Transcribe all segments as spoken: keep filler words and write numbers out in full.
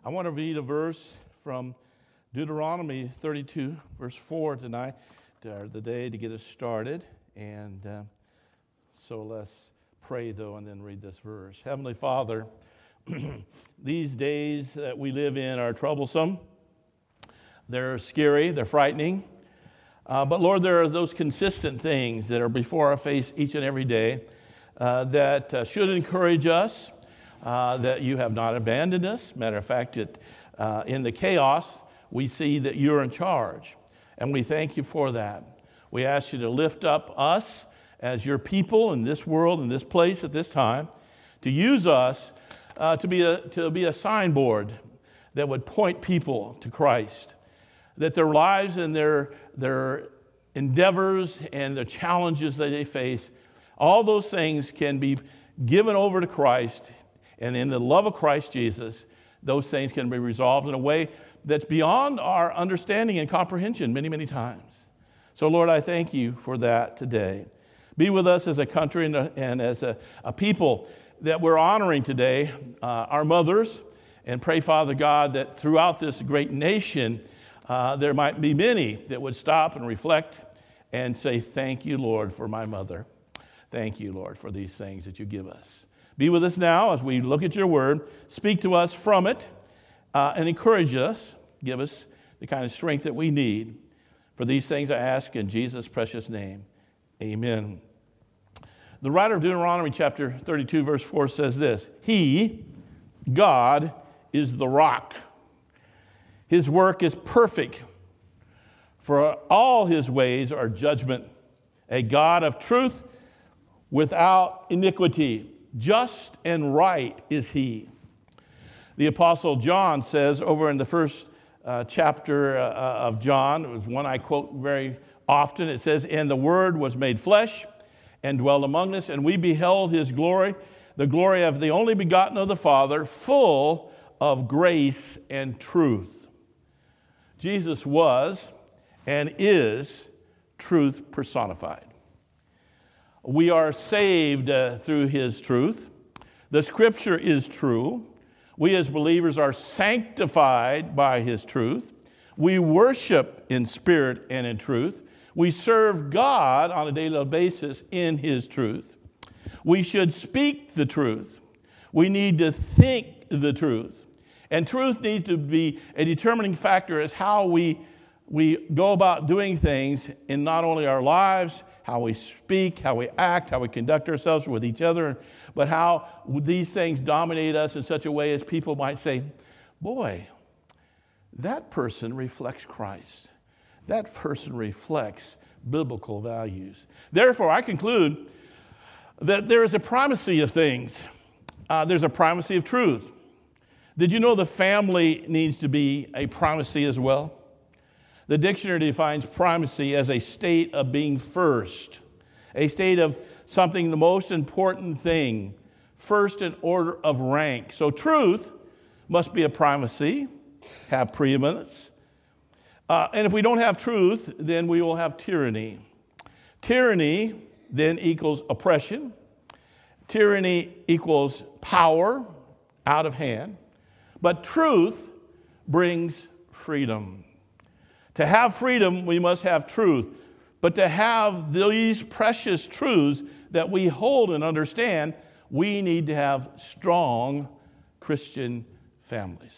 I want to read a verse from Deuteronomy thirty-two, verse four tonight, to the day to get us started. And uh, so let's pray, though, and then read this verse. Heavenly Father, these days that we live in are troublesome. They're scary. They're frightening. Uh, but, Lord, there are those consistent things that are before our face each and every day uh, that uh, should encourage us, uh, that you have not abandoned us. Matter of fact, it, uh, in the chaos, we see that you're in charge, and we thank you for that. We ask you to lift up us as your people in this world, in this place at this time, to use us uh, to be a, to be a signboard that would point people to Christ, that their lives and their, their endeavors and the challenges that they face, all those things can be given over to Christ, and in the love of Christ Jesus, those things can be resolved in a way that's beyond our understanding and comprehension many, many times. So, Lord, I thank you for that today. Be with us as a country and, a, and as a, a people that we're honoring today, uh, our mothers, and pray, Father God, that throughout this great nation, uh, there might be many that would stop and reflect and say, thank you, Lord, for my mother. Thank you, Lord, for these things that you give us. Be with us now as we look at your word. Speak to us from it uh, and encourage us. Give us the kind of strength that we need. For these things I ask in Jesus' precious name. Amen. The writer of Deuteronomy chapter thirty-two, verse four says this: He, God, is the rock. His work is perfect, for all his ways are judgment. A God of truth without iniquity. Just and right is he. The Apostle John says over in the first uh, chapter uh, of John, it was one I quote very often, it says, and the Word was made flesh and dwelled among us, and we beheld his glory, the glory of the only begotten of the Father, full of grace and truth. Jesus was and is truth personified. We are saved uh, through his truth. The Scripture is true. We as believers are sanctified by his truth. We worship in spirit and in truth. We serve God on a daily basis in his truth. We should speak the truth. We need to think the truth. And truth needs to be a determining factor as how we, we go about doing things in not only our lives, how we speak, how we act, how we conduct ourselves with each other, but how these things dominate us in such a way as people might say, boy, that person reflects Christ. That person reflects biblical values. Therefore, I conclude that there is a primacy of things. Uh, there's a primacy of truth. Did you know the family needs to be a primacy as well? The dictionary defines primacy as a state of being first, a state of something the most important thing, first in order of rank. So truth must be a primacy, have preeminence. Uh, and if we don't have truth, then we will have tyranny. Tyranny then equals oppression. Tyranny equals power out of hand. But truth brings freedom. To have freedom, we must have truth. But to have these precious truths that we hold and understand, we need to have strong Christian families.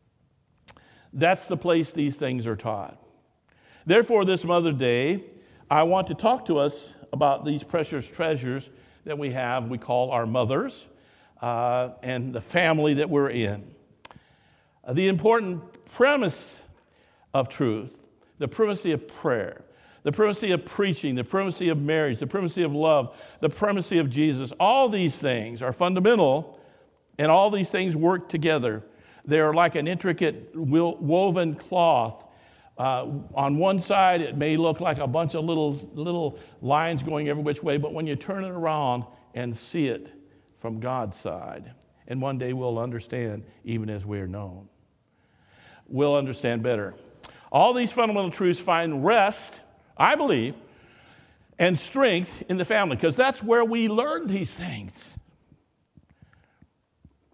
That's the place these things are taught. Therefore, this Mother's Day, I want to talk to us about these precious treasures that we have, we call our mothers, uh, and the family that we're in. Uh, the important premise of truth, the primacy of prayer, the primacy of preaching, the primacy of marriage, the primacy of love, the primacy of Jesus, all these things are fundamental, and all these things work together. They are like an intricate woven cloth. Uh, on one side, it may look like a bunch of little, little lines going every which way, but when you turn it around and see it from God's side, and one day we'll understand even as we're known. We'll understand better. All these fundamental truths find rest, I believe, and strength in the family, because that's where we learn these things.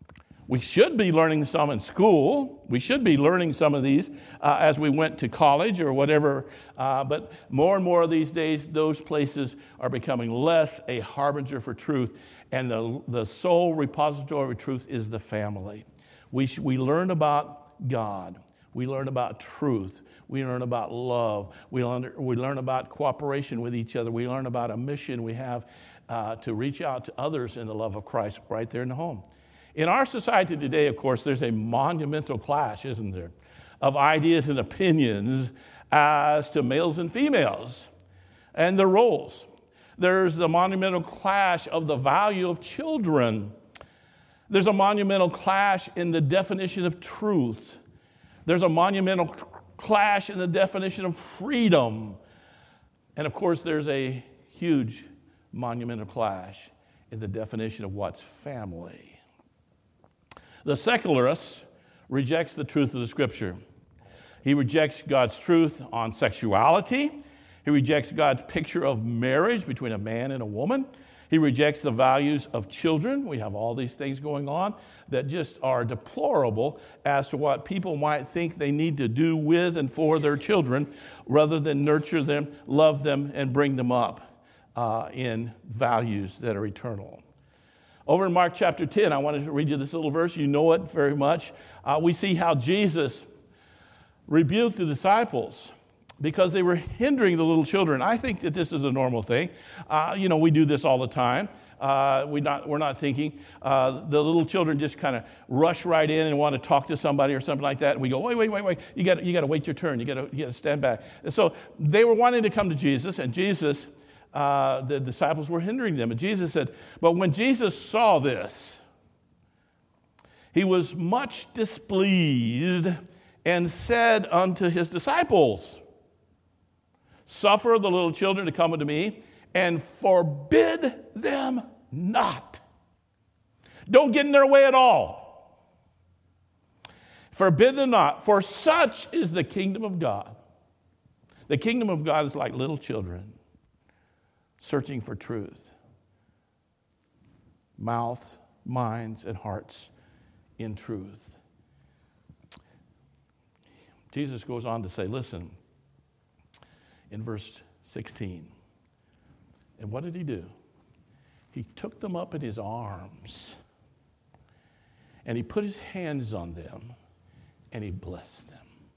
We should be learning some in school. We should be learning some of these uh, as we went to college or whatever. Uh, but more and more these days, those places are becoming less a harbinger for truth. And the, the sole repository of truth is the family. We, sh- we learn about God. We learn about truth. We learn about love. We learn, we learn about cooperation with each other. We learn about a mission we have uh, to reach out to others in the love of Christ right there in the home. In our society today, of course, there's a monumental clash, isn't there, of ideas and opinions as to males and females and their roles. There's the monumental clash of the value of children. There's a monumental clash in the definition of truth. There's a monumental clash in the definition of freedom. And of course, there's a huge monumental clash in the definition of what's family. The secularist rejects the truth of the Scripture. He rejects God's truth on sexuality. He rejects God's picture of marriage between a man and a woman. He rejects the values of children. We have all these things going on that just are deplorable as to what people might think they need to do with and for their children rather than nurture them, love them, and bring them up uh, in values that are eternal. Over in Mark chapter ten, I wanted to read you this little verse. You know it very much. Uh, we see how Jesus rebuked the disciples because they were hindering the little children. I think that this is a normal thing. Uh, you know, we do this all the time. Uh, we not, we're not thinking. Uh, the little children just kind of rush right in and want to talk to somebody or something like that. And we go, wait, wait, wait, wait. You got you got to wait your turn. You got to you got to stand back. And so they were wanting to come to Jesus, and Jesus. Uh, the disciples were hindering them. And Jesus said, but when Jesus saw this, he was much displeased and said unto his disciples, suffer the little children to come unto me and forbid them not. Don't get in their way at all. Forbid them not, for such is the kingdom of God. The kingdom of God is like little children searching for truth. Mouths, minds, and hearts in truth. Jesus goes on to say, listen, in verse sixteen, and what did he do? He took them up in his arms, and he put his hands on them, and he blessed them.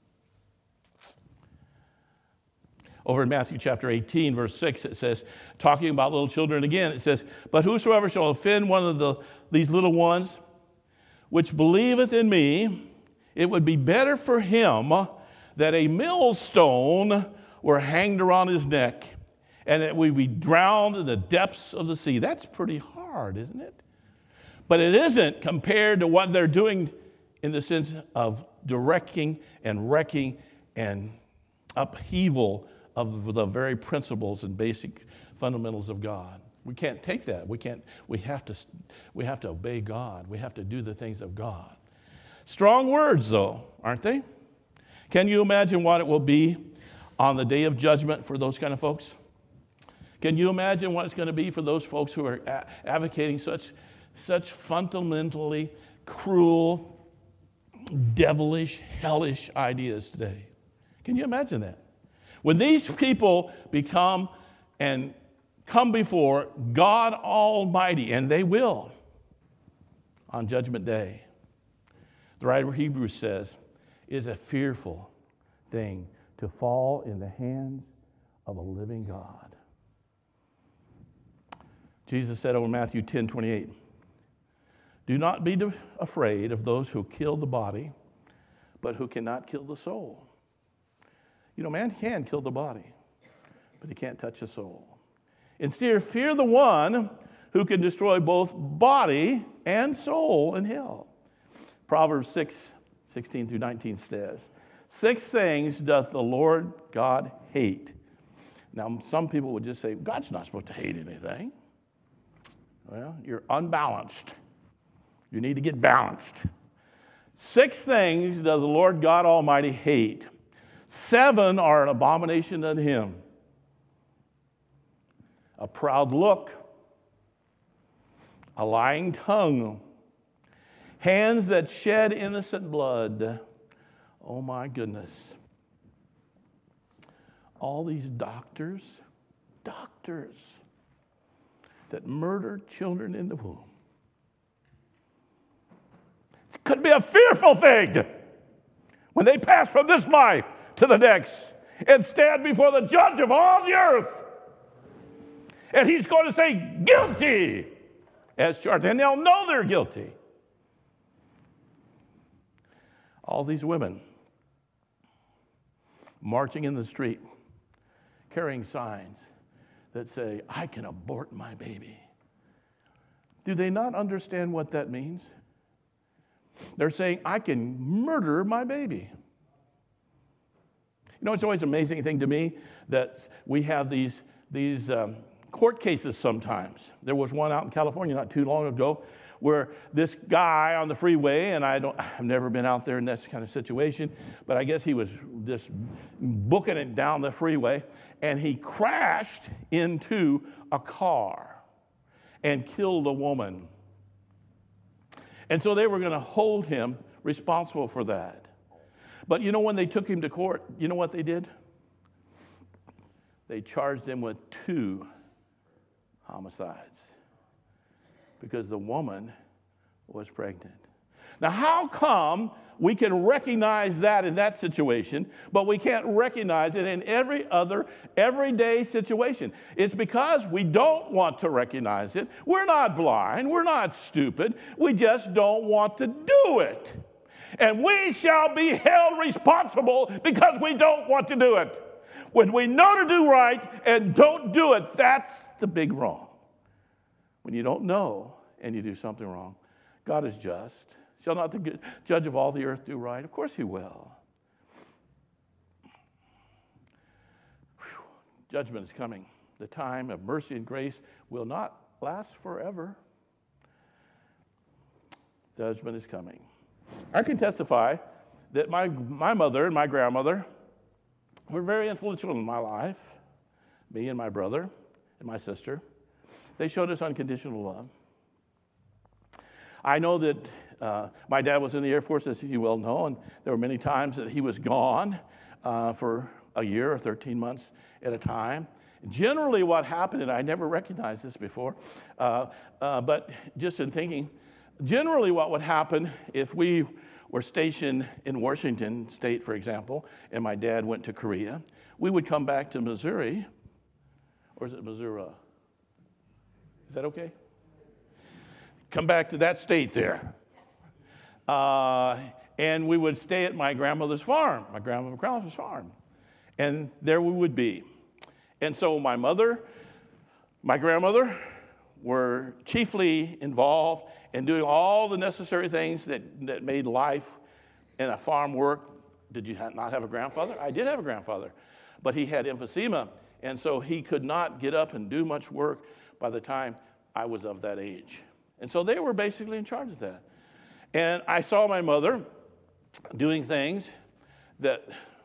Over in Matthew chapter eighteen, verse six, it says, talking about little children again, it says, but whosoever shall offend one of the, these little ones, which believeth in me, it would be better for him that a millstone were hanged around his neck, and that we be drowned in the depths of the sea. That's pretty hard, isn't it? But it isn't compared to what they're doing in the sense of directing and wrecking and upheaval of the very principles and basic fundamentals of God. We can't take that. We can't. We have to. We have to obey God. We have to do the things of God. Strong words, though, aren't they? Can you imagine what it will be on the day of judgment for those kind of folks? Can you imagine what it's going to be for those folks who are a- advocating such, such fundamentally cruel, devilish, hellish ideas today? Can you imagine that? When these people become and come before God Almighty, and they will on Judgment Day, the writer of Hebrews says, it is a fearful thing to fall in the hands of a living God. Jesus said over Matthew ten twenty-eight, do not be afraid of those who kill the body, but who cannot kill the soul. You know, man can kill the body, but he can't touch the soul. Instead, fear the one who can destroy both body and soul in hell. Proverbs six, sixteen through nineteen says, six things doth the Lord God hate. Now, some people would just say, God's not supposed to hate anything. Well, you're unbalanced. You need to get balanced. Six things does the Lord God Almighty hate. Seven are an abomination unto him. A proud look, a lying tongue, Hands that shed innocent blood. Oh my goodness. All these doctors, doctors that murdered children in the womb. It could be a fearful thing when they pass from this life to the next and stand before the judge of all the earth. And he's going to say, guilty, as charged. And they'll know they're guilty. All these women marching in the street, carrying signs that say, I can abort my baby. Do they not understand what that means? They're saying, I can murder my baby. You know, it's always an amazing thing to me that we have these, these um, court cases sometimes. There was one out in California not too long ago where this guy on the freeway, and I don't, I've never been out there in this kind of situation, but I guess he was just booking it down the freeway, and he crashed into a car and killed a woman. And so they were going to hold him responsible for that. But you know, when they took him to court, you know what they did? They charged him with two homicides because the woman was pregnant. Now, how come we can recognize that in that situation, but we can't recognize it in every other everyday situation? It's because we don't want to recognize it. We're not blind. We're not stupid. We just don't want to do it. And we shall be held responsible because we don't want to do it. When we know to do right and don't do it, that's the big wrong. When you don't know and you do something wrong, God is just. Shall not the judge of all the earth do right? Of course he will. Whew. Judgment is coming. The time of mercy and grace will not last forever. Judgment is coming. I can testify that my, my mother and my grandmother were very influential in my life, me and my brother and my sister. They showed us unconditional love. I know that uh, my dad was in the Air Force, as you well know, and there were many times that he was gone uh, for a year or thirteen months at a time. Generally what happened, and I never recognized this before, uh, uh, but just in thinking, generally what would happen if we were stationed in Washington State, for example, and my dad went to Korea, we would come back to Missouri, or is it Missouri? Is that okay? Come back to that state there. Uh, and we would stay at my grandmother's farm, my grandmother's farm. And there we would be. And so my mother, my grandmother were chiefly involved in doing all the necessary things that, that made life in a farm work. Did you not have a grandfather? I did have a grandfather, but he had emphysema, and so he could not get up and do much work by the time I was of that age. And so they were basically in charge of that. And I saw my mother doing things that,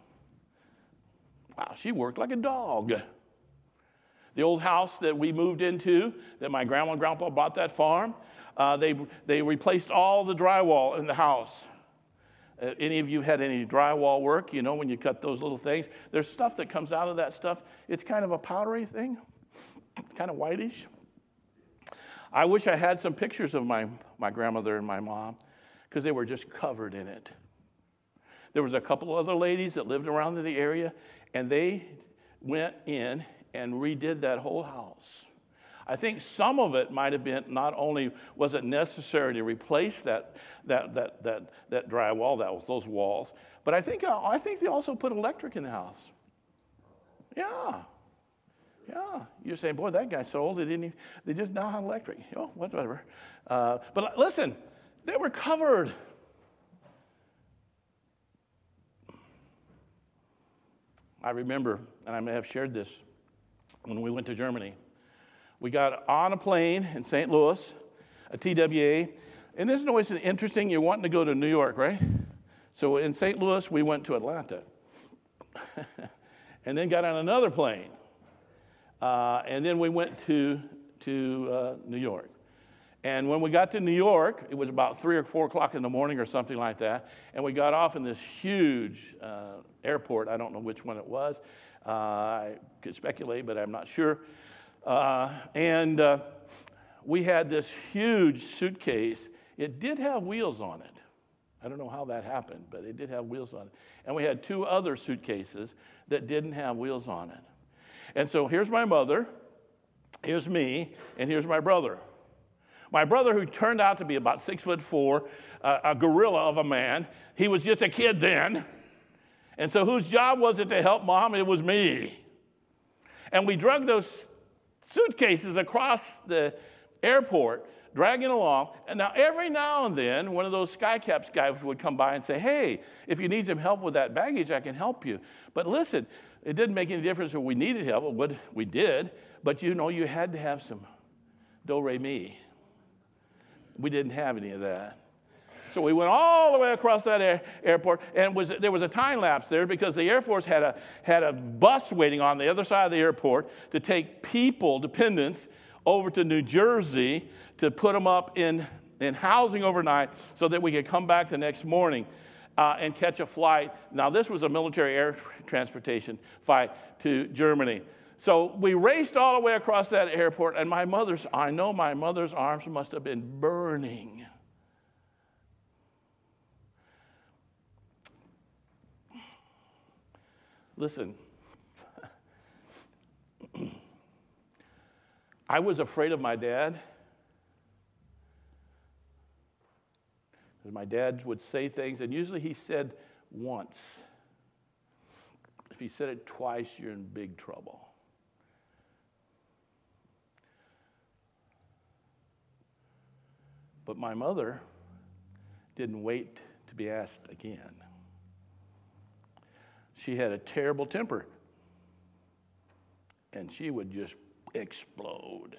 wow, she worked like a dog. The old house that we moved into, that my grandma and grandpa bought that farm, uh, they, they replaced all the drywall in the house. Uh, any of you had any drywall work? You know, when you cut those little things, there's stuff that comes out of that stuff. It's kind of a powdery thing, kind of whitish. I wish I had some pictures of my, my grandmother and my mom, because they were just covered in it. There was a couple of other ladies that lived around in the area, and they went in and redid that whole house. I think some of it might have been, not only was it necessary to replace that that that that that drywall, that was those walls, but I think I think they also put electric in the house. Yeah. Yeah, you're saying, boy, that guy's so old, they didn't even, they just now have electric. Oh, whatever. Uh, but listen, they were covered. I remember, and I may have shared this, when we went to Germany. We got on a plane in Saint Louis, a T W A, and isn't it always interesting, you're wanting to go to New York, right? So in Saint Louis, we went to Atlanta, and then got on another plane. Uh, and then we went to to uh, New York. And when we got to New York, it was about three or four o'clock in the morning or something like that. And we got off in this huge uh, airport. I don't know which one it was. Uh, I could speculate, but I'm not sure. Uh, and uh, we had this huge suitcase. It did have wheels on it. I don't know how that happened, but it did have wheels on it. And we had two other suitcases that didn't have wheels on it. And so here's my mother, here's me, and here's my brother. My brother, who turned out to be about six foot four, uh, a gorilla of a man, he was just a kid then. And so whose job was it to help Mom? It was me. And we drug those suitcases across the airport, dragging along. And now every now and then, one of those SkyCaps guys would come by and say, hey, if you need some help with that baggage, I can help you. But listen, it didn't make any difference if we needed help. What we did, but you know, you had to have some do-re-mi. We didn't have any of that. So we went all the way across that air, airport, and was, there was a time lapse there because the Air Force had a, had a bus waiting on the other side of the airport to take people, dependents, over to New Jersey to put them up in, in housing overnight so that we could come back the next morning uh, and catch a flight. Now, this was a military air transportation flight to Germany. So we raced all the way across that airport, and my mother's, I know my mother's arms must have been burning. Listen, I was afraid of my dad. Because my dad would say things, and usually he said once. If he said it twice, you're in big trouble. But my mother didn't wait to be asked again. She had a terrible temper, and she would just explode.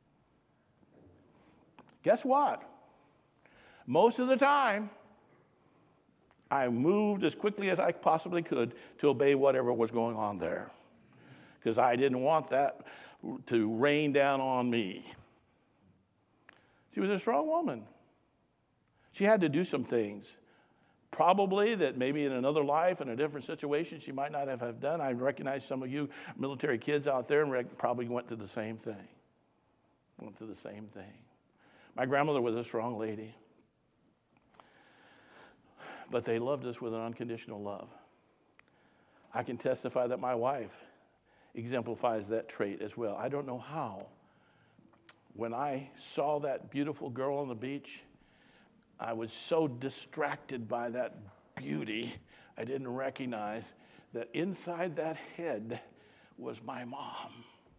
Guess what? Most of the time, I moved as quickly as I possibly could to obey whatever was going on there, because I didn't want that to rain down on me. She was a strong woman. She had to do some things, probably that maybe in another life, in a different situation, she might not have, have done. I recognize some of you military kids out there and rec- probably went to the same thing. Went to the same thing. My grandmother was a strong lady, but they loved us with an unconditional love. I can testify that my wife exemplifies that trait as well. I don't know how. When I saw that beautiful girl on the beach, I was so distracted by that beauty, I didn't recognize that inside that head was my mom.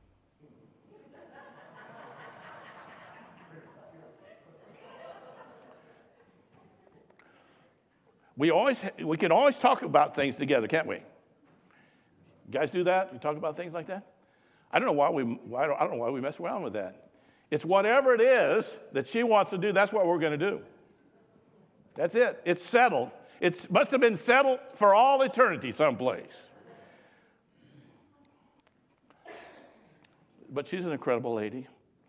We always, we can always talk about things together, can't we? You guys do that? You talk about things like that? I don't know why we, why, I don't know why we mess around with that. It's whatever it is that she wants to do, that's what we're going to do. That's it. It's settled. It must have been settled for all eternity someplace. But she's an incredible lady.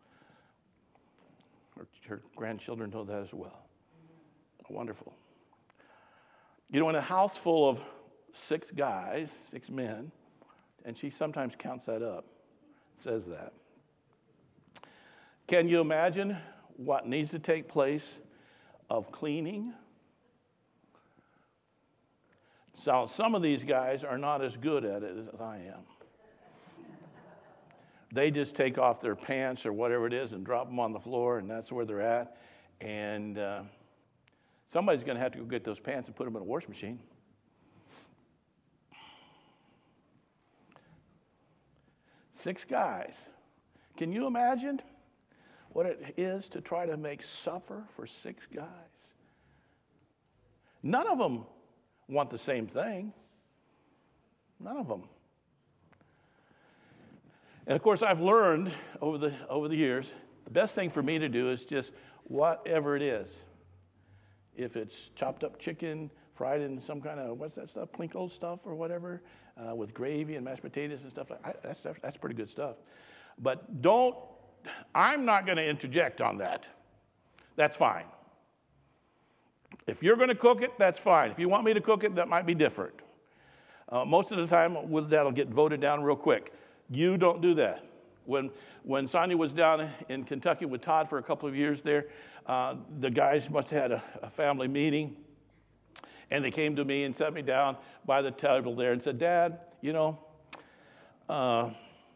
Her, her grandchildren know that as well. Wonderful. You know, in a house full of six guys, six men, and she sometimes counts that up, says that. Can you imagine what needs to take place of cleaning? So some of these guys are not as good at it as I am. They just take off their pants or whatever it is and drop them on the floor, and that's where they're at. And uh, somebody's going to have to go get those pants and put them in a washing machine. Six guys. Can you imagine what it is to try to make supper for six guys? None of them want the same thing. None of them. And of course, I've learned over the over the years, the best thing for me to do is just whatever it is. If it's chopped up chicken, fried in some kind of, what's that stuff, Plinko stuff or whatever, uh, with gravy and mashed potatoes and stuff like that, that's, that's pretty good stuff. But don't, I'm not going to interject on that. that's fine. If you're going to cook it, that's fine. If you want me to cook it, that might be different. Uh, most of the time, that'll get voted down real quick. You don't do that. When when Sonia was down in Kentucky with Todd for a couple of years there, uh, the guys must have had a, a family meeting, and they came to me and sat me down by the table there and said, Dad, you know, uh,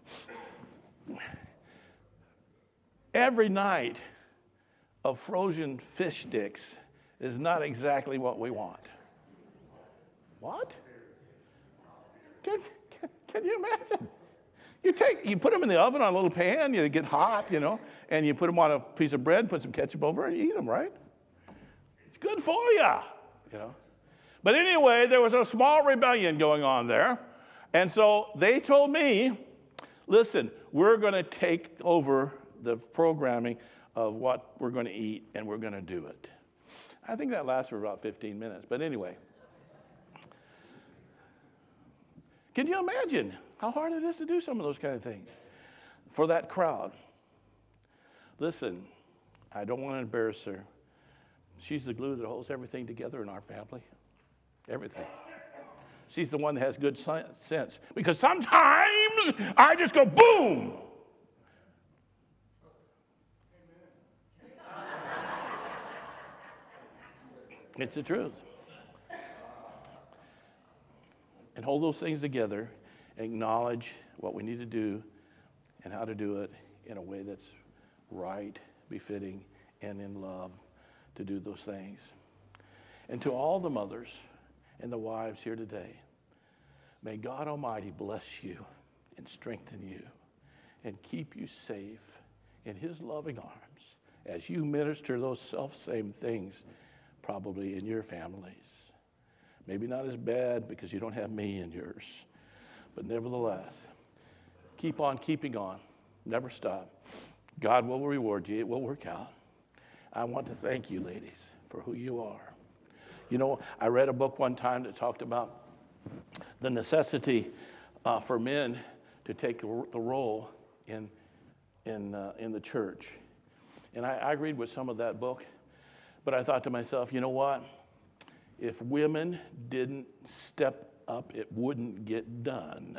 every night of frozen fish sticks is not exactly what we want. What? Can, can, can you imagine? You take, you put them in the oven on a little pan, you get hot, you know, and you put them on a piece of bread, put some ketchup over, and you eat them, right? It's good for you, you know. But anyway, there was a small rebellion going on there, and so they told me, listen, we're going to take over the programming of what we're going to eat, and we're going to do it. I think that lasted for about fifteen minutes, but anyway. Can you imagine how hard it is to do some of those kind of things for that crowd? Listen, I don't want to embarrass her. She's the glue that holds everything together in our family. Everything. She's the one that has good sense. Because sometimes I just go boom. It's the truth. And hold those things together, acknowledge what we need to do and how to do it in a way that's right, befitting, and in love to do those things. And to all the mothers and the wives here today, may God Almighty bless you and strengthen you and keep you safe in His loving arms as you minister those self-same things probably in your families. Maybe not as bad because you don't have me in yours. But nevertheless, keep on keeping on. Never stop. God will reward you. It will work out. I want to thank you, ladies, for who you are. You know, I read a book one time that talked about the necessity uh, for men to take the role in in uh, in the church. And I, I agreed with some of that book. But I thought to myself, you know what? If women didn't step up, it wouldn't get done.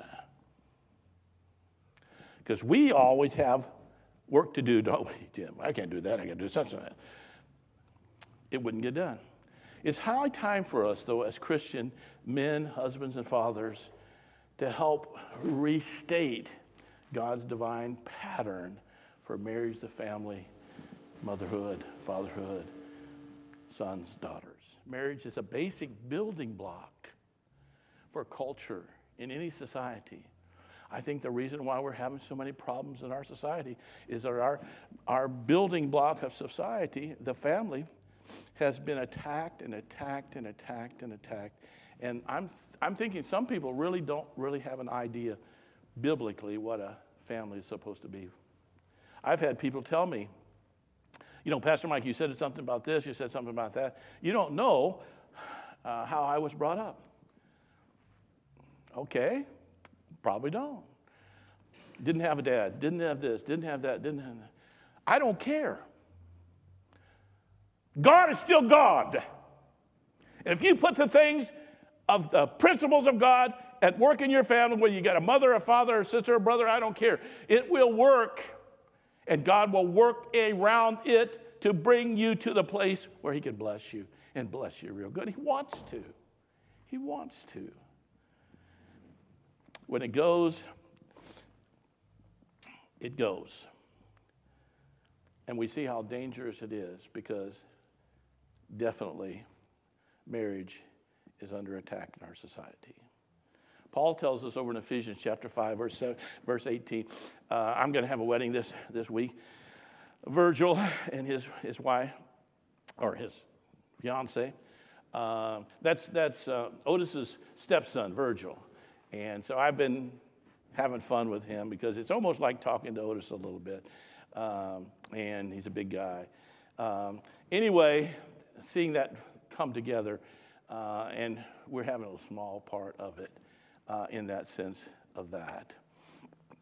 Because we always have work to do, don't we, Jim? I can't do that. I got to do such and that. It wouldn't get done. It's high time for us, though, as Christian men, husbands, and fathers, to help restate God's divine pattern for marriage, the family, motherhood, fatherhood, sons, daughters. Marriage is a basic building block for culture in any society. I think the reason why we're having so many problems in our society is that our, our building block of society, the family, has been attacked and attacked and attacked and attacked. And I'm I'm thinking some people really don't really have an idea biblically what a family is supposed to be. I've had people tell me, you know, Pastor Mike, you said something about this, you said something about that. You don't know uh, how I was brought up. Okay, probably don't. Didn't have a dad, didn't have this, didn't have that, didn't have that. I don't care. God is still God. And if you put the things of the principles of God at work in your family, whether you got a mother, a father, a sister, a brother, I don't care. It will work. And God will work around it to bring you to the place where He can bless you and bless you real good. He wants to. He wants to. When it goes, it goes. And we see how dangerous it is because definitely marriage is under attack in our society. Paul tells us over in Ephesians chapter five, verse seven, verse eighteen. Uh, I'm going to have a wedding this, this week. Virgil and his his wife, or his fiance. Uh, that's that's uh, Otis's stepson, Virgil. And so I've been having fun with him because it's almost like talking to Otis a little bit. Um, and he's a big guy. Um, anyway, seeing that come together, uh, and we're having a small part of it. Uh, in that sense of that.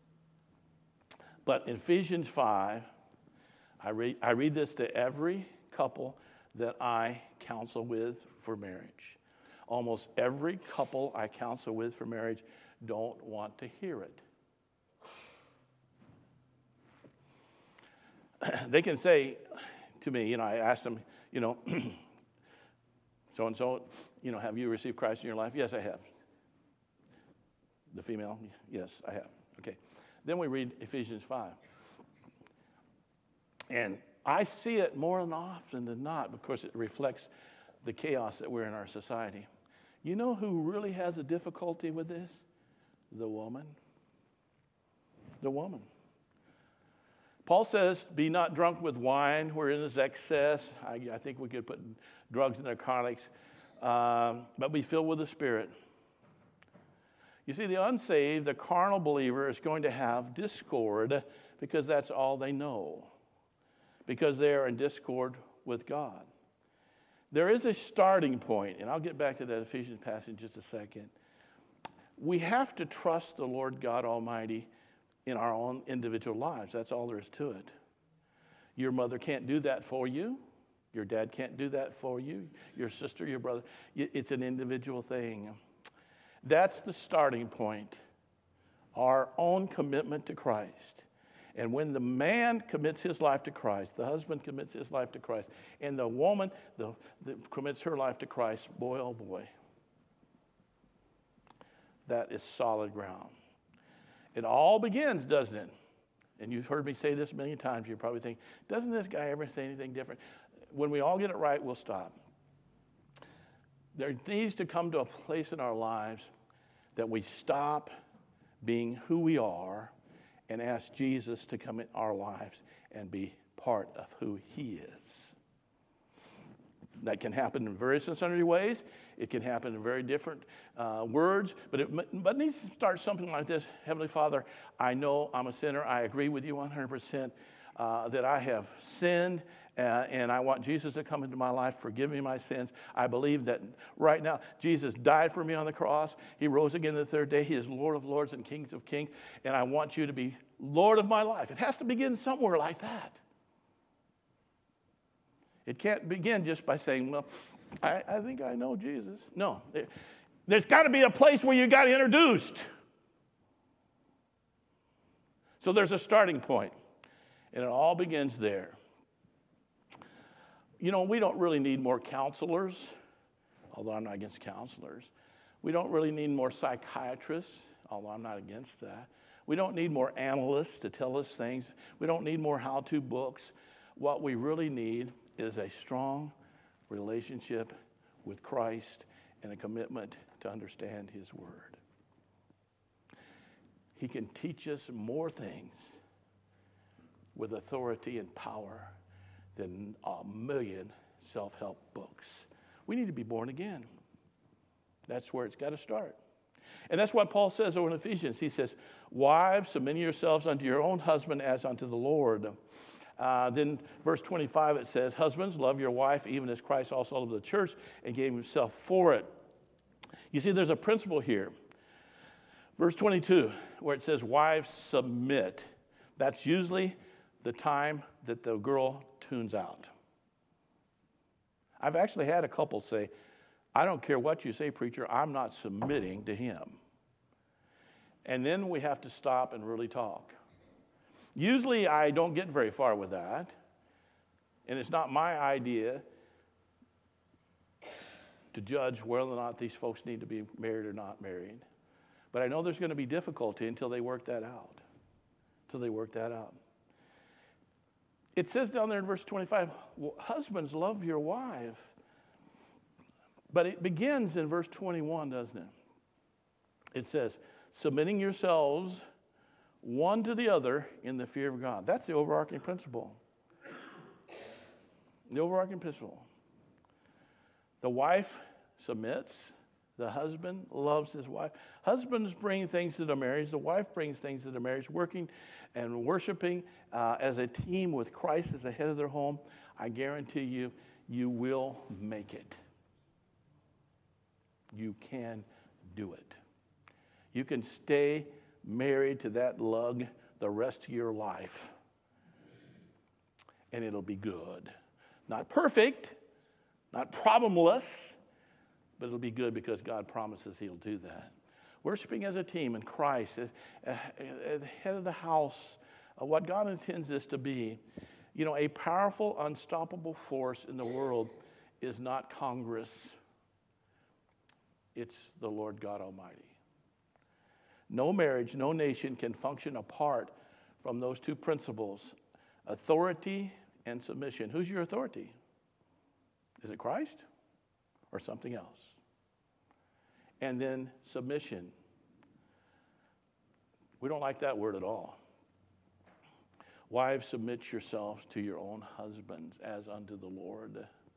But in Ephesians five, I read, I read this to every couple that I counsel with for marriage. Almost every couple I counsel with for marriage don't want to hear it. They can say to me, you know, I asked them, you know, so-and-so, you know, have you received Christ in your life? Yes, I have. The female, yes, I have. Okay. Then we read Ephesians five. And I see it more than often than not, because it reflects the chaos that we're in our society. You know who really has a difficulty with this? The woman. The woman. Paul says, be not drunk with wine, wherein is excess. I, I think we could put drugs and narcotics, um, but be filled with the Spirit. You see, the unsaved, the carnal believer is going to have discord because that's all they know, because they are in discord with God. There is a starting point, and I'll get back to that Ephesians passage in just a second. We have to trust the Lord God Almighty in our own individual lives. That's all there is to it. Your mother can't do that for you. Your dad can't do that for you. Your sister, your brother. It's an individual thing. That's the starting point. Our own commitment to Christ. And when the man commits his life to Christ, the husband commits his life to Christ, and the woman the, the commits her life to Christ, boy, oh boy, that is solid ground. It all begins, doesn't it? And you've heard me say this a million times. You probably think, doesn't this guy ever say anything different? When we all get it right, we'll stop. There needs to come to a place in our lives that we stop being who we are and ask Jesus to come in our lives and be part of who he is. That can happen in various and sundry ways. It can happen in very different uh, words, but it, but it needs to start something like this. Heavenly Father, I know I'm a sinner. I agree with you one hundred percent uh, that I have sinned, uh, and I want Jesus to come into my life, forgive me my sins. I believe that right now Jesus died for me on the cross. He rose again the third day. He is Lord of lords and Kings of kings, and I want you to be Lord of my life. It has to begin somewhere like that. It can't begin just by saying, well, I, I think I know Jesus. No. There, there's got to be a place where you got introduced. So there's a starting point, and it all begins there. You know, we don't really need more counselors, although I'm not against counselors. We don't really need more psychiatrists, although I'm not against that. We don't need more analysts to tell us things. We don't need more how-to books. What we really need is a strong relationship with Christ and a commitment to understand his word. He can teach us more things with authority and power than a million self-help books. We need to be born again. That's where it's got to start. And that's what Paul says over in Ephesians. He says, wives, submit yourselves unto your own husband as unto the Lord. Uh, then verse twenty-five, it says, husbands, love your wife, even as Christ also loved the church and gave himself for it. You see, there's a principle here. Verse twenty-two, where it says, wives, submit. That's usually the time that the girl tunes out. I've actually had a couple say, I don't care what you say, preacher, I'm not submitting to him. And then we have to stop and really talk. Usually I don't get very far with that, and it's not my idea to judge whether or not these folks need to be married or not married. But I know there's going to be difficulty until they work that out. Until they work that out. It says down there in verse twenty-five, husbands, love your wife. But it begins in verse twenty-one, doesn't it? It says, submitting yourselves one to the other in the fear of God. That's the overarching principle. The overarching principle. The wife submits. The husband loves his wife. Husbands bring things to the marriage. The wife brings things to the marriage. Working and worshiping uh, as a team with Christ as the head of their home. I guarantee you, you will make it. You can do it. You can stay married to that lug the rest of your life, and it'll be good. Not perfect, not problemless, but it'll be good because God promises he'll do that. Worshiping as a team in Christ, as, as the head of the house, of what God intends this to be. You know, a powerful, unstoppable force in the world is not Congress. It's the Lord God Almighty. No marriage, no nation can function apart from those two principles, authority and submission. Who's your authority? Is it Christ or something else? And then submission. We don't like that word at all. Wives, submit yourselves to your own husbands as unto the Lord.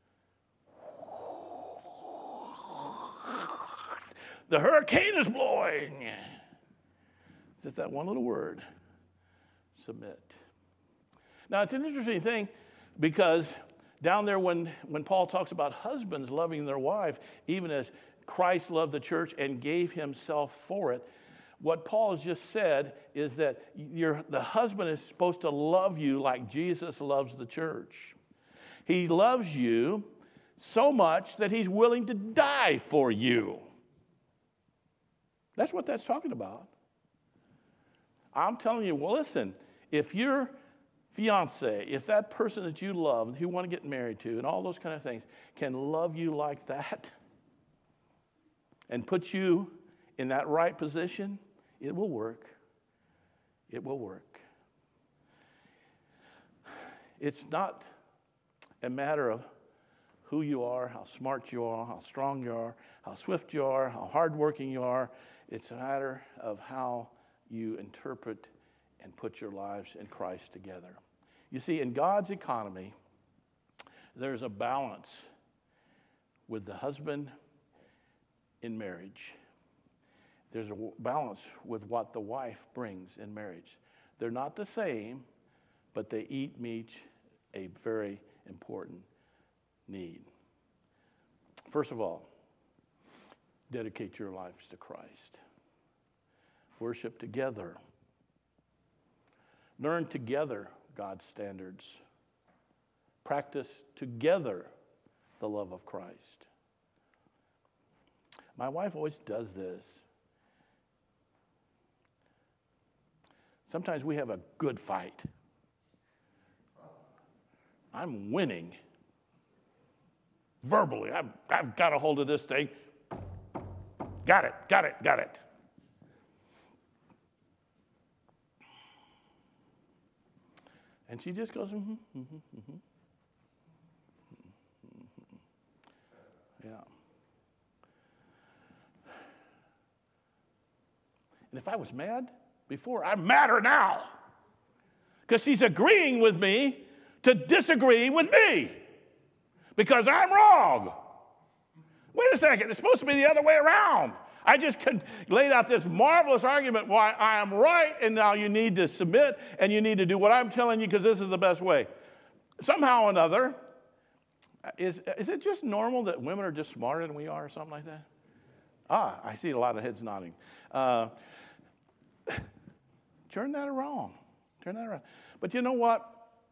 The hurricane is blowing. It's just that one little word, submit. Now, it's an interesting thing because down there when, when Paul talks about husbands loving their wife, even as Christ loved the church and gave himself for it, what Paul has just said is that you're, the husband is supposed to love you like Jesus loves the church. He loves you so much that he's willing to die for you. That's what that's talking about. I'm telling you, well, listen, if your fiance, if that person that you love, who you want to get married to, and all those kind of things, can love you like that and put you in that right position, it will work. It will work. It's not a matter of who you are, how smart you are, how strong you are, how swift you are, how hardworking you are. It's a matter of how you interpret and put your lives in Christ together. You see, in God's economy, there's a balance with the husband in marriage. There's a balance with what the wife brings in marriage. They're not the same, but they each meet a very important need. First of all, dedicate your lives to Christ. Worship together. Learn together God's standards. Practice together the love of Christ. My wife always does this. Sometimes we have a good fight. I'm winning. Verbally, I've, I've got a hold of this thing. Got it, got it, got it. And she just goes, mm-hmm, mm-hmm, mm-hmm. Yeah. And if I was mad before, I'm madder now. Because she's agreeing with me to disagree with me. Because I'm wrong. Wait a second, it's supposed to be the other way around. I just laid out this marvelous argument why I am right, and now you need to submit, and you need to do what I'm telling you because this is the best way. Somehow or another, is, is it just normal that women are just smarter than we are or something like that? Ah, I see a lot of heads nodding. Uh, turn that around. Turn that around. But you know what?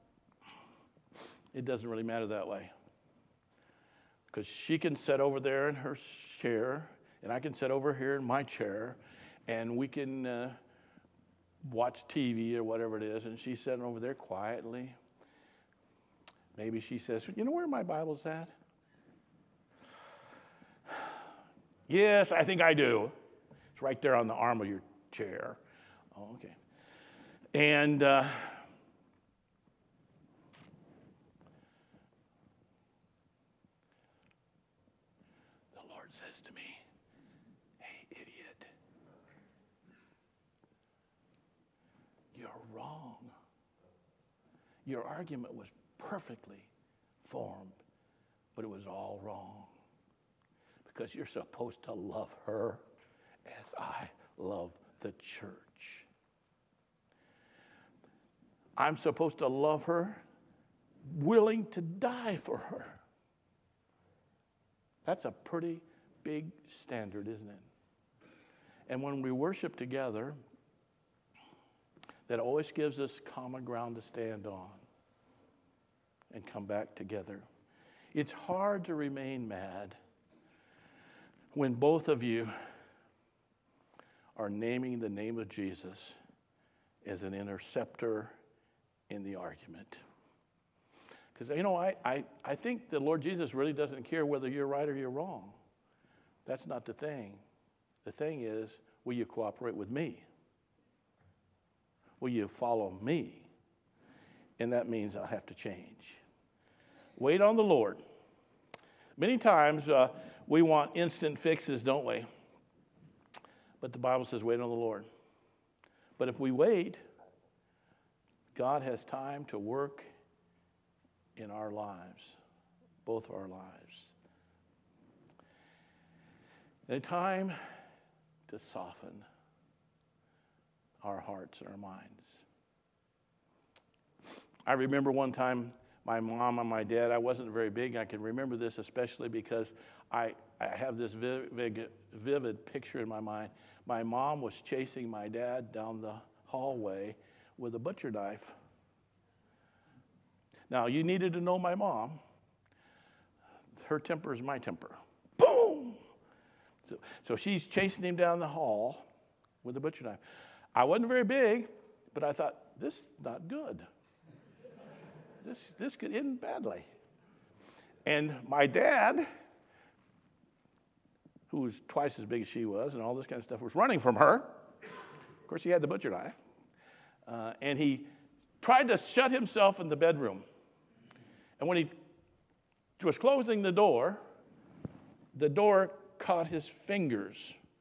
It doesn't really matter that way. Because she can sit over there in her chair, and I can sit over here in my chair, and we can uh, watch T V or whatever it is, and she's sitting over there quietly. Maybe she says, you know where my Bible's at? Yes, I think I do. It's right there on the arm of your chair. Oh, okay. And uh, says to me, hey, idiot, you're wrong. Your argument was perfectly formed, but it was all wrong. Because you're supposed to love her as I love the church. I'm supposed to love her, willing to die for her. That's a pretty big standard, isn't it? And when we worship together, that always gives us common ground to stand on and come back together. It's hard to remain mad when both of you are naming the name of Jesus as an interceptor in the argument. Because, you know, I, I, I think the Lord Jesus really doesn't care whether you're right or you're wrong. That's not the thing. The thing is, will you cooperate with me? Will you follow me? And that means I'll have to change. Wait on the Lord. Many times uh, we want instant fixes, don't we? But the Bible says wait on the Lord. But if we wait, God has time to work in our lives, both of our lives. And a time to soften our hearts and our minds. I remember one time my mom and my dad, I wasn't very big. I can remember this especially because I, I have this vivid, vivid picture in my mind. My mom was chasing my dad down the hallway with a butcher knife. Now, you needed to know my mom. Her temper is my temper. Boom! So, so she's chasing him down the hall with a butcher knife. I wasn't very big, but I thought, this is not good. This, this could end badly. And my dad, who was twice as big as she was and all this kind of stuff, was running from her. Of course, he had the butcher knife. Uh, and he tried to shut himself in the bedroom. And when he was closing the door, the door caught his fingers.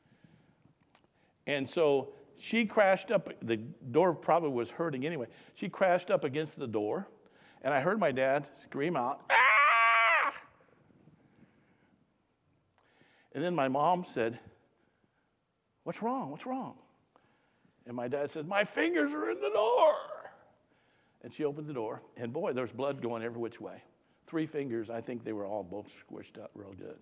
And so she crashed up. The door probably was hurting anyway. She crashed up against the door. And I heard my dad scream out, "Ah!" And then my mom said, "What's wrong? What's wrong?" And my dad said, "My fingers are in the door." And she opened the door, and boy, there's blood going every which way. Three fingers, I think they were all both squished up real good.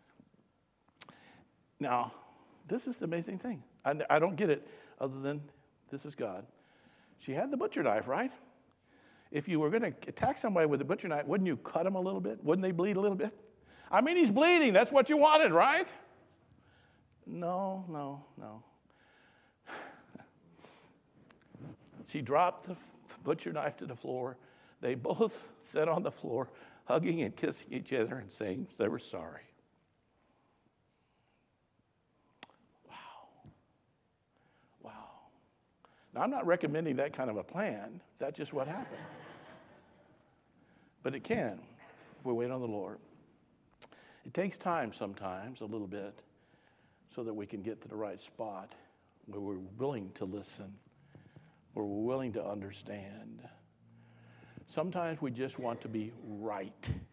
Now, this is the amazing thing. I, I don't get it other than this is God. She had the butcher knife, right? If you were going to attack somebody with a butcher knife, wouldn't you cut them a little bit? Wouldn't they bleed a little bit? I mean, he's bleeding. That's what you wanted, right? No, no, no. She dropped the butcher knife to the floor. They both sat on the floor, hugging and kissing each other and saying they were sorry. Wow. Wow. Now, I'm not recommending that kind of a plan. That's just what happened. But it can if we wait on the Lord. It takes time sometimes, a little bit, so that we can get to the right spot where we're willing to listen, where we're willing to understand. Sometimes we just want to be right.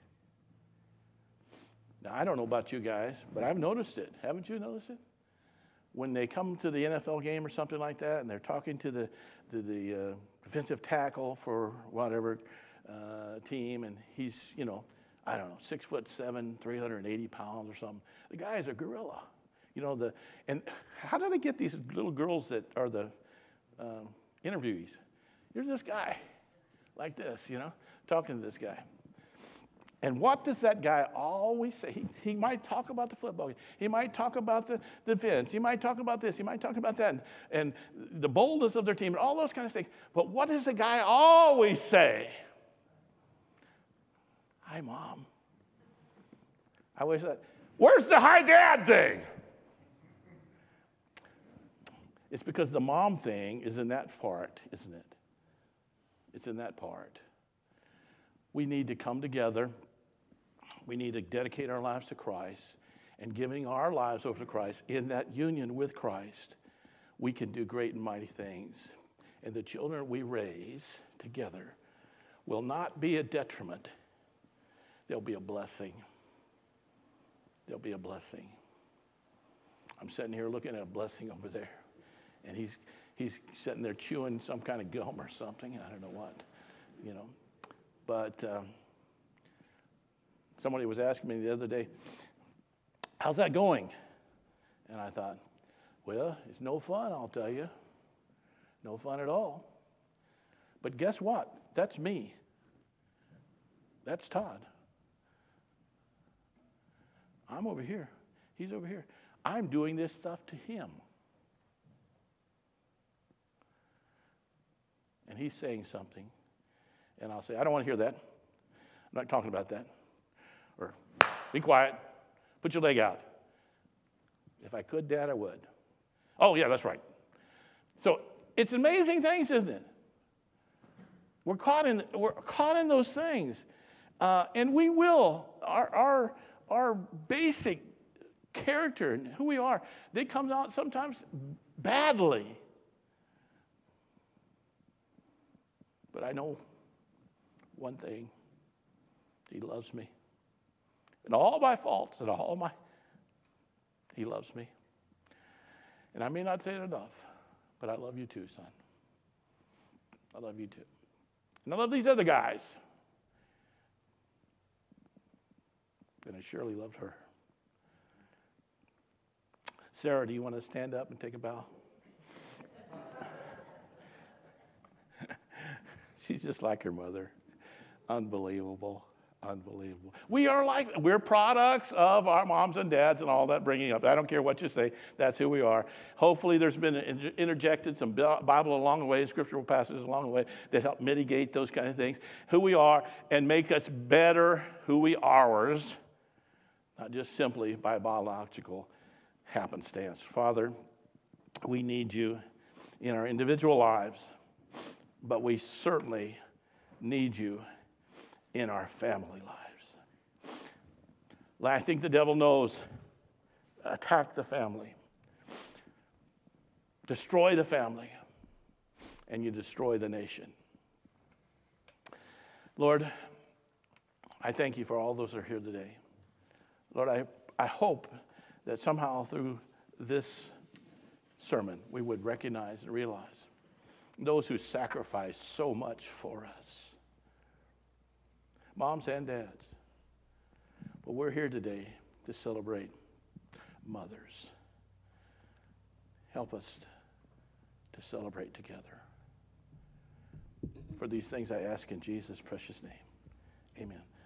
Now, I don't know about you guys, but I've noticed it. Haven't you noticed it? When they come to the N F L game or something like that, and they're talking to the to the uh, defensive tackle for whatever uh, team, and he's, you know, I don't know, six foot seven, three hundred eighty pounds or something. The guy is a gorilla, you know. The and how do they get these little girls that are the uh, interviewees? Here's this guy, like this, you know, talking to this guy. And what does that guy always say? He, he might talk about the football game. He might talk about the defense. He might talk about this. He might talk about that. And, and the boldness of their team and all those kind of things. But what does the guy always say? Hi, Mom. I always thought, where's the hi, Dad thing? It's because the mom thing is in that part, isn't it? It's in that part. We need to come together. We need to dedicate our lives to Christ, and giving our lives over to Christ in that union with Christ, we can do great and mighty things. And the children we raise together will not be a detriment. They'll be a blessing. They'll be a blessing. I'm sitting here looking at a blessing over there, and he's he's sitting there chewing some kind of gum or something. I don't know what, you know. But um, somebody was asking me the other day, how's that going? And I thought, well, it's no fun, I'll tell you. No fun at all. But guess what? That's me. That's Todd. I'm over here. He's over here. I'm doing this stuff to him. And he's saying something. And I'll say, I don't want to hear that. I'm not talking about that. Or, be quiet. Put your leg out. If I could, Dad, I would. Oh, yeah, that's right. So it's amazing things, isn't it? We're caught in, we're caught in those things. Uh, and we will. Our, our, our basic character and who we are, they come out sometimes badly. But I know one thing. He loves me. And all my faults and all my, he loves me. And I may not say it enough, but I love you too, son. I love you too. And I love these other guys. And I surely loved her. Sarah, do you want to stand up and take a bow? She's just like her mother. Unbelievable. Unbelievable. We are like, we're products of our moms and dads and all that bringing up. I don't care what you say. That's who we are. Hopefully there's been interjected some Bible along the way, scriptural passages along the way that help mitigate those kind of things. Who we are and make us better who we are, not just simply by biological happenstance. Father, we need you in our individual lives, but we certainly need you in our family lives. I think the devil knows. Attack the family. Destroy the family. And you destroy the nation. Lord, I thank you for all those that are here today. Lord, I, I hope that somehow through this sermon we would recognize and realize those who sacrifice so much for us. Moms and dads. But we're here today to celebrate mothers. Help us to celebrate together. For these things I ask in Jesus' precious name. Amen.